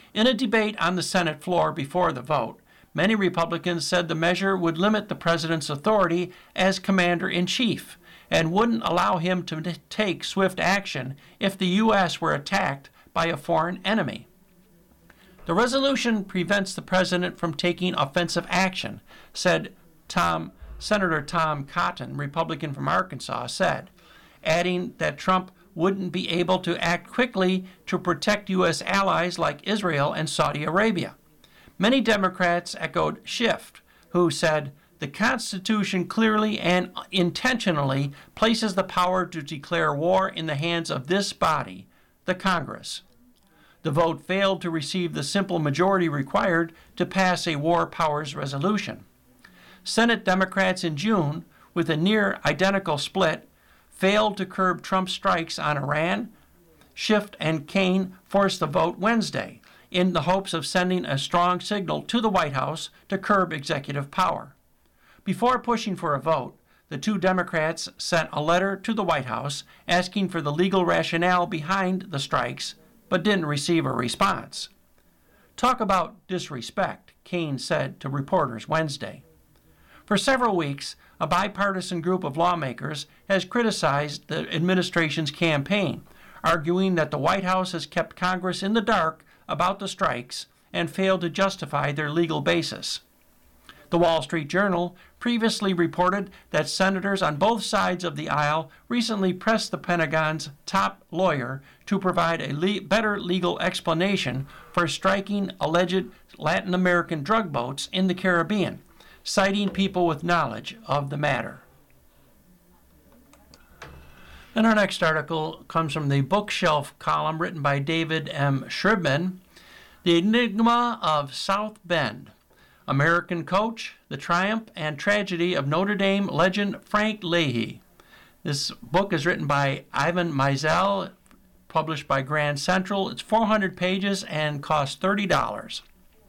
In a debate on the Senate floor before the vote, many Republicans said the measure would limit the president's authority as commander-in-chief and wouldn't allow him to take swift action if the U S were attacked by a foreign enemy. The resolution prevents the president from taking offensive action, said Tom, Senator Tom Cotton, Republican from Arkansas, said, adding that Trump wouldn't be able to act quickly to protect U S allies like Israel and Saudi Arabia. Many Democrats echoed Schiff, who said, the Constitution clearly and intentionally places the power to declare war in the hands of this body, the Congress. The vote failed to receive the simple majority required to pass a war powers resolution. Senate Democrats in June, with a near identical split, failed to curb Trump's strikes on Iran. Schiff and Kaine forced the vote Wednesday in the hopes of sending a strong signal to the White House to curb executive power. Before pushing for a vote, the two Democrats sent a letter to the White House asking for the legal rationale behind the strikes, but didn't receive a response. Talk about disrespect, Kaine said to reporters Wednesday. For several weeks, a bipartisan group of lawmakers has criticized the administration's campaign, arguing that the White House has kept Congress in the dark about the strikes and failed to justify their legal basis. The Wall Street Journal previously reported that senators on both sides of the aisle recently pressed the Pentagon's top lawyer to provide a le- better legal explanation for striking alleged Latin American drug boats in the Caribbean, citing people with knowledge of the matter. And our next article comes from the Bookshelf column written by David M. Shribman, The Enigma of South Bend, American Coach, The Triumph and Tragedy of Notre Dame Legend Frank Leahy. This book is written by Ivan Meisel, published by Grand Central. It's four hundred pages and costs thirty dollars.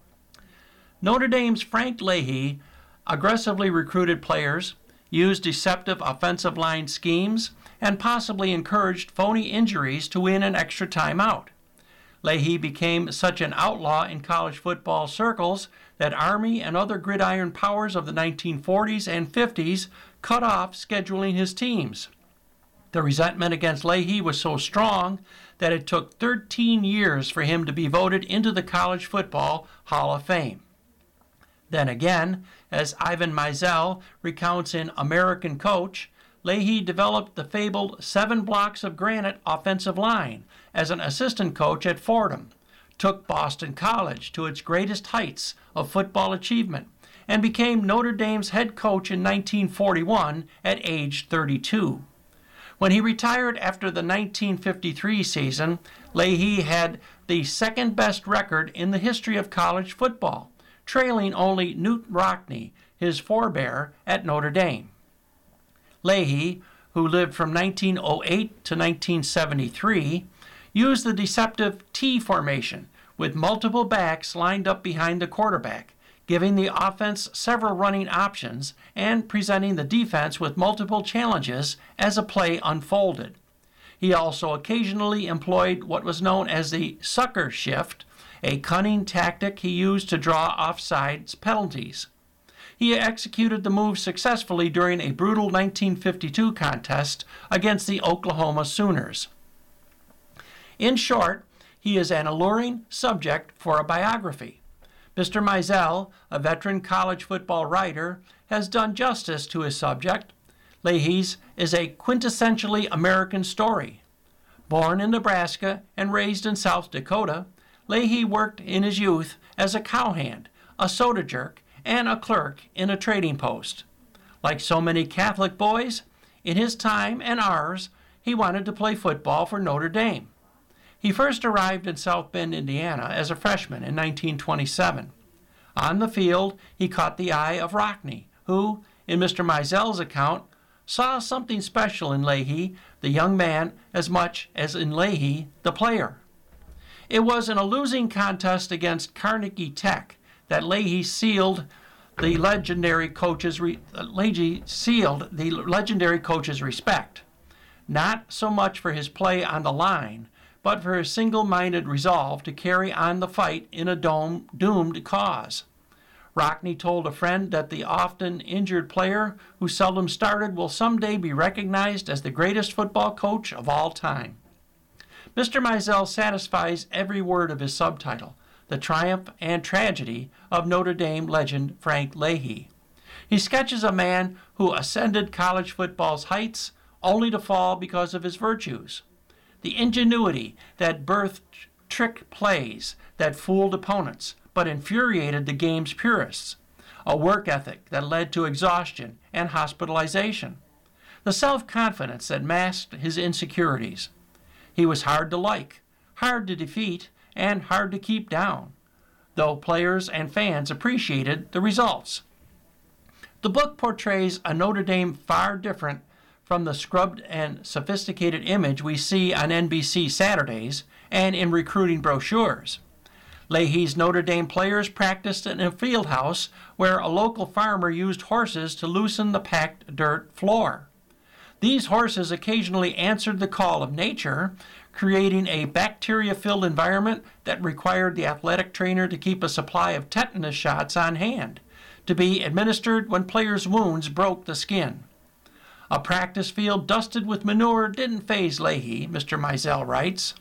Notre Dame's Frank Leahy aggressively recruited players, used deceptive offensive line schemes, and possibly encouraged phony injuries to win an extra timeout. Leahy became such an outlaw in college football circles that Army and other gridiron powers of the nineteen forties and fifties cut off scheduling his teams. The resentment against Leahy was so strong that it took thirteen years for him to be voted into the College Football Hall of Fame. Then again, as Ivan Meisel recounts in American Coach, Leahy developed the fabled seven blocks of granite offensive line as an assistant coach at Fordham, took Boston College to its greatest heights of football achievement, and became Notre Dame's head coach in nineteen forty-one at age thirty-two. When he retired after the nineteen fifty-three season, Leahy had the second best record in the history of college football, trailing only Knute Rockne, his forebear at Notre Dame. Leahy, who lived from nineteen oh eight to nineteen seventy-three, used the deceptive T formation with multiple backs lined up behind the quarterback, giving the offense several running options and presenting the defense with multiple challenges as a play unfolded. He also occasionally employed what was known as the sucker shift, a cunning tactic he used to draw offsides penalties. He executed the move successfully during a brutal nineteen fifty-two contest against the Oklahoma Sooners. In short, he is an alluring subject for a biography. Mister Meisel, a veteran college football writer, has done justice to his subject. Leahy's is a quintessentially American story. Born in Nebraska and raised in South Dakota, Leahy worked in his youth as a cowhand, a soda jerk, and a clerk in a trading post. Like so many Catholic boys, in his time and ours, he wanted to play football for Notre Dame. He first arrived in South Bend, Indiana, as a freshman in nineteen twenty-seven. On the field, he caught the eye of Rockne, who, in Mister Meisel's account, saw something special in Leahy, the young man, as much as in Leahy, the player. It was in a losing contest against Carnegie Tech that Leahy sealed the legendary coach's re- Leahy sealed the legendary coach's respect, not so much for his play on the line, but for his single-minded resolve to carry on the fight in a dome, doomed cause. Rockne told a friend that the often injured player who seldom started will someday be recognized as the greatest football coach of all time. Mister Mizell satisfies every word of his subtitle, The Triumph and Tragedy of Notre Dame legend Frank Leahy. He sketches a man who ascended college football's heights only to fall because of his virtues. The ingenuity that birthed trick plays that fooled opponents but infuriated the game's purists. A work ethic that led to exhaustion and hospitalization. The self-confidence that masked his insecurities. He was hard to like, hard to defeat, and hard to keep down, though players and fans appreciated the results. The book portrays a Notre Dame far different from the scrubbed and sophisticated image we see on N B C Saturdays and in recruiting brochures. Leahy's Notre Dame players practiced in a field house where a local farmer used horses to loosen the packed dirt floor. These horses occasionally answered the call of nature, creating a bacteria-filled environment that required the athletic trainer to keep a supply of tetanus shots on hand, to be administered when players' wounds broke the skin. A practice field dusted with manure didn't faze Leahy, Mister Mizell writes.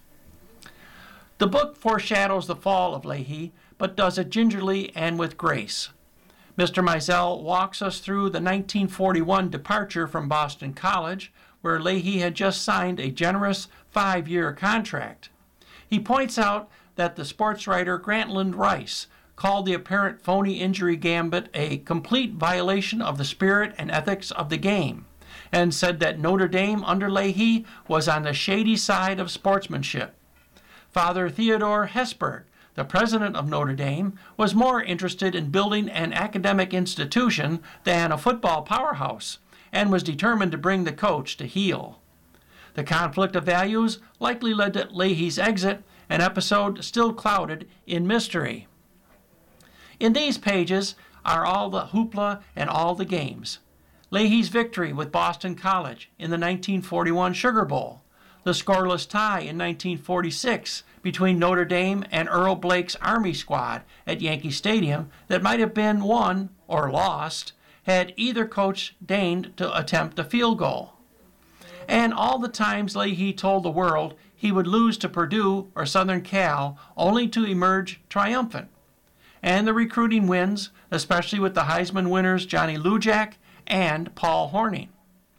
The book foreshadows the fall of Leahy, but does it gingerly and with grace. Mister Mizell walks us through the nineteen forty-one departure from Boston College, where Leahy had just signed a generous five-year contract. He points out that the sports writer Grantland Rice called the apparent phony injury gambit a complete violation of the spirit and ethics of the game, and said that Notre Dame under Leahy was on the shady side of sportsmanship. Father Theodore Hesburgh, the president of Notre Dame, was more interested in building an academic institution than a football powerhouse, and was determined to bring the coach to heel. The conflict of values likely led to Leahy's exit, an episode still clouded in mystery. In these pages are all the hoopla and all the games. Leahy's victory with Boston College in the nineteen forty-one Sugar Bowl, the scoreless tie in nineteen forty-six between Notre Dame and Earl Blake's Army squad at Yankee Stadium that might have been won or lost had either coach deigned to attempt a field goal. And all the times Leahy told the world he would lose to Purdue or Southern Cal only to emerge triumphant. And the recruiting wins, especially with the Heisman winners Johnny Lujack and Paul Hornung.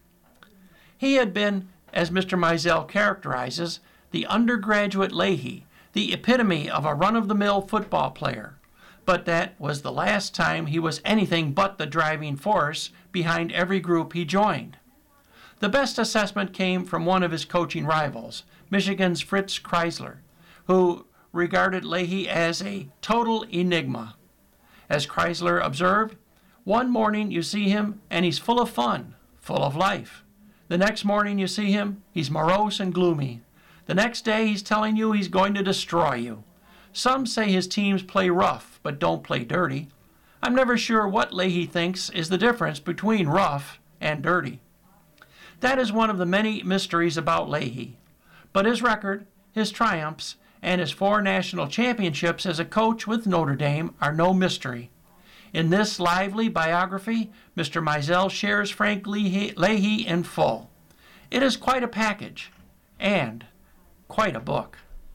He had been, as Mister Mizell characterizes, the undergraduate Leahy, the epitome of a run-of-the-mill football player, but that was the last time he was anything but the driving force behind every group he joined. The best assessment came from one of his coaching rivals, Michigan's Fritz Kreisler, who regarded Leahy as a total enigma. As Kreisler observed, one morning you see him and he's full of fun, full of life. The next morning you see him, he's morose and gloomy. The next day he's telling you he's going to destroy you. Some say his teams play rough but don't play dirty. I'm never sure what Leahy thinks is the difference between rough and dirty. That is one of the many mysteries about Leahy. But his record, his triumphs, and his four national championships as a coach with Notre Dame are no mystery. In this lively biography, Mister Mizell shares Frank Leahy in full. It is quite a package, and quite a book.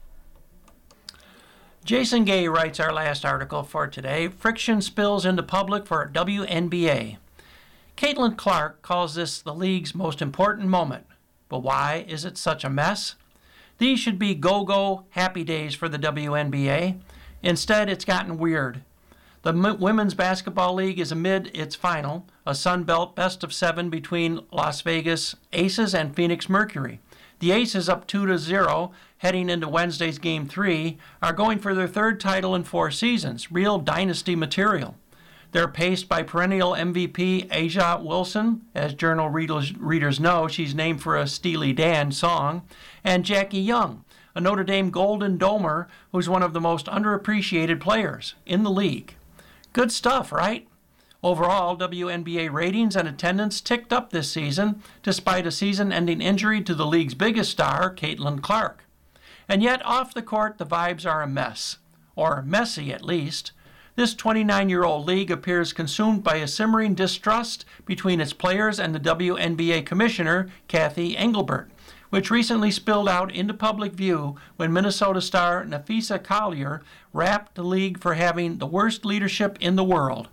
Jason Gay writes our last article for today, Friction Spills into Public for W N B A. Caitlin Clark calls this the league's most important moment. But why is it such a mess? These should be go-go happy days for the W N B A. Instead, it's gotten weird. The M- Women's Basketball League is amid its final, a Sun Belt best of seven between Las Vegas Aces and Phoenix Mercury. The Aces, up two to zero, heading into Wednesday's Game three, are going for their third title in four seasons, real dynasty material. They're paced by perennial M V P Aja Wilson. As Journal readers, readers know, she's named for a Steely Dan song, and Jackie Young, a Notre Dame Golden Domer who's one of the most underappreciated players in the league. Good stuff, right? Overall, W N B A ratings and attendance ticked up this season, despite a season-ending injury to the league's biggest star, Caitlin Clark. And yet, off the court, the vibes are a mess. Or messy, at least. This twenty-nine-year-old league appears consumed by a simmering distrust between its players and the W N B A commissioner, Cathy Engelbert, which recently spilled out into public view when Minnesota star Napheesa Collier rapped the league for having the worst leadership in the world.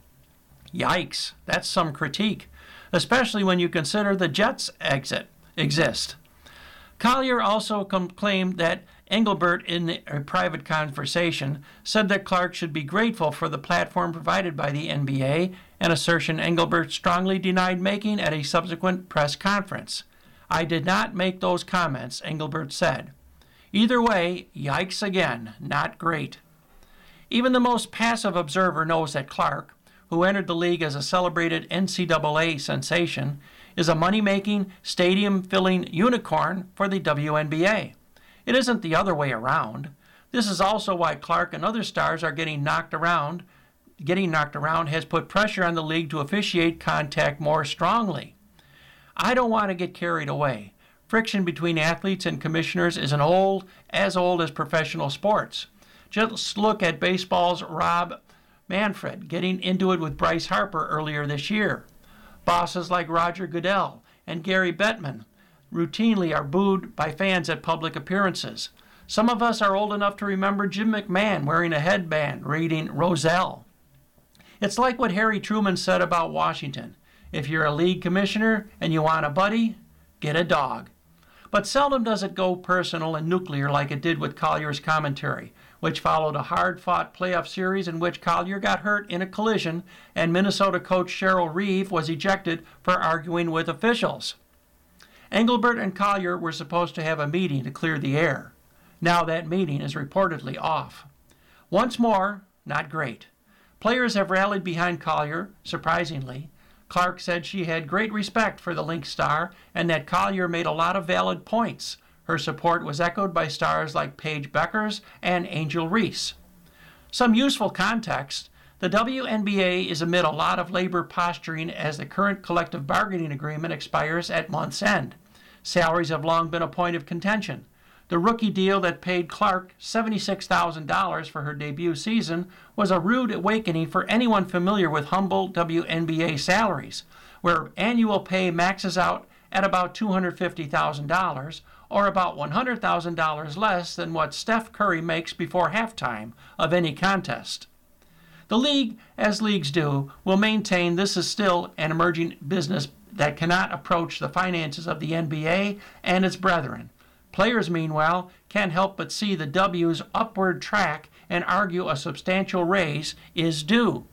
Yikes, that's some critique, especially when you consider the Jets' exit exist. Collier also claimed that Engelbert, in a private conversation, said that Clark should be grateful for the platform provided by the N B A, an assertion Engelbert strongly denied making at a subsequent press conference. I did not make those comments, Engelbert said. Either way, yikes again, not great. Even the most passive observer knows that Clark, who entered the league as a celebrated N C double A sensation, is a money-making, stadium-filling unicorn for the W N B A. It isn't the other way around. This is also why Clark and other stars are getting knocked around. Getting knocked around has put pressure on the league to officiate contact more strongly. I don't want to get carried away. Friction between athletes and commissioners is an old, as old as professional sports. Just look at baseball's Rob Manfred getting into it with Bryce Harper earlier this year. Bosses like Roger Goodell and Gary Bettman routinely are booed by fans at public appearances. Some of us are old enough to remember Jim McMahon wearing a headband reading Roselle. It's like what Harry Truman said about Washington. If you're a league commissioner and you want a buddy, get a dog. But seldom does it go personal and nuclear like it did with Collier's commentary, which followed a hard-fought playoff series in which Collier got hurt in a collision and Minnesota coach Cheryl Reeve was ejected for arguing with officials. Engelbert and Collier were supposed to have a meeting to clear the air. Now that meeting is reportedly off. Once more, not great. Players have rallied behind Collier, surprisingly. Clark said she had great respect for the Lynx star and that Collier made a lot of valid points. Her support was echoed by stars like Paige Beckers and Angel Reese. Some useful context. The W N B A is amid a lot of labor posturing as the current collective bargaining agreement expires at month's end. Salaries have long been a point of contention. The rookie deal that paid Clark seventy-six thousand dollars for her debut season was a rude awakening for anyone familiar with humble W N B A salaries, where annual pay maxes out at about two hundred fifty thousand dollars, or about one hundred thousand dollars less than what Steph Curry makes before halftime of any contest. The league, as leagues do, will maintain this is still an emerging business that cannot approach the finances of the N B A and its brethren. Players, meanwhile, can't help but see the W's upward track and argue a substantial raise is due.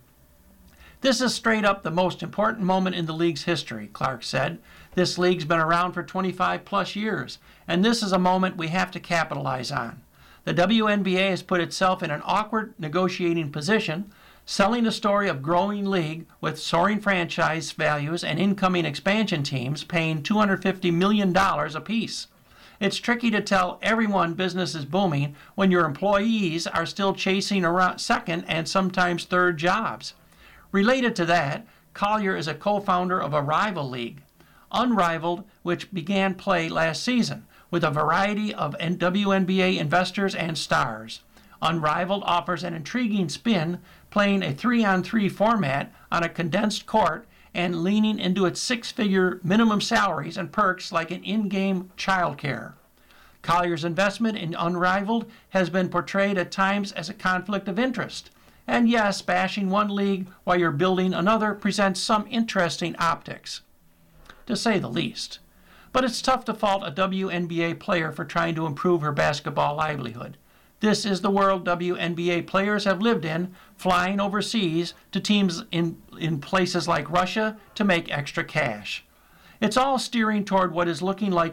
This is straight up the most important moment in the league's history, Clark said. This league's been around for twenty-five plus years, and this is a moment we have to capitalize on. The W N B A has put itself in an awkward negotiating position, selling a story of growing league with soaring franchise values and incoming expansion teams paying two hundred fifty million dollars apiece. It's tricky to tell everyone business is booming when your employees are still chasing around second and sometimes third jobs. Related to that, Collier is a co-founder of a rival league, Unrivaled, which began play last season with a variety of W N B A investors and stars. Unrivaled offers an intriguing spin, playing a three-on-three format on a condensed court and leaning into its six-figure minimum salaries and perks like an in-game childcare. Collier's investment in Unrivaled has been portrayed at times as a conflict of interest. And yes, bashing one league while you're building another presents some interesting optics, to say the least. But it's tough to fault a W N B A player for trying to improve her basketball livelihood. This is the world W N B A players have lived in, flying overseas to teams in, in places like Russia to make extra cash. It's all steering toward what is looking like